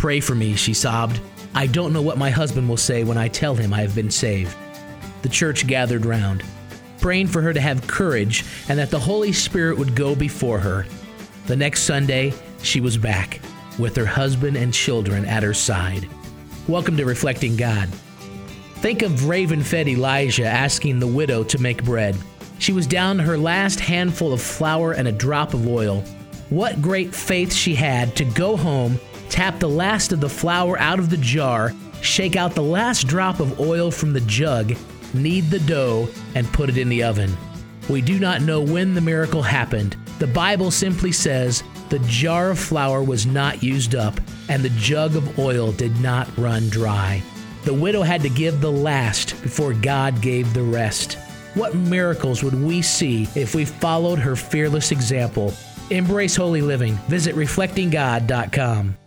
Pray for me, she sobbed. I don't know what my husband will say when I tell him I have been saved. The church gathered round, praying for her to have courage and that the Holy Spirit would go before her. The next Sunday, she was back, with her husband and children at her side. Welcome to Reflecting God. Think of raven-fed Elijah asking the widow to make bread. She was down to her last handful of flour and a drop of oil. What great faith she had to go home, tap the last of the flour out of the jar, shake out the last drop of oil from the jug, knead the dough, and put it in the oven. We do not know when the miracle happened. The Bible simply says the jar of flour was not used up, and the jug of oil did not run dry. The widow had to give the last before God gave the rest. What miracles would we see if we followed her fearless example? Embrace holy living. Visit reflectinggod.com.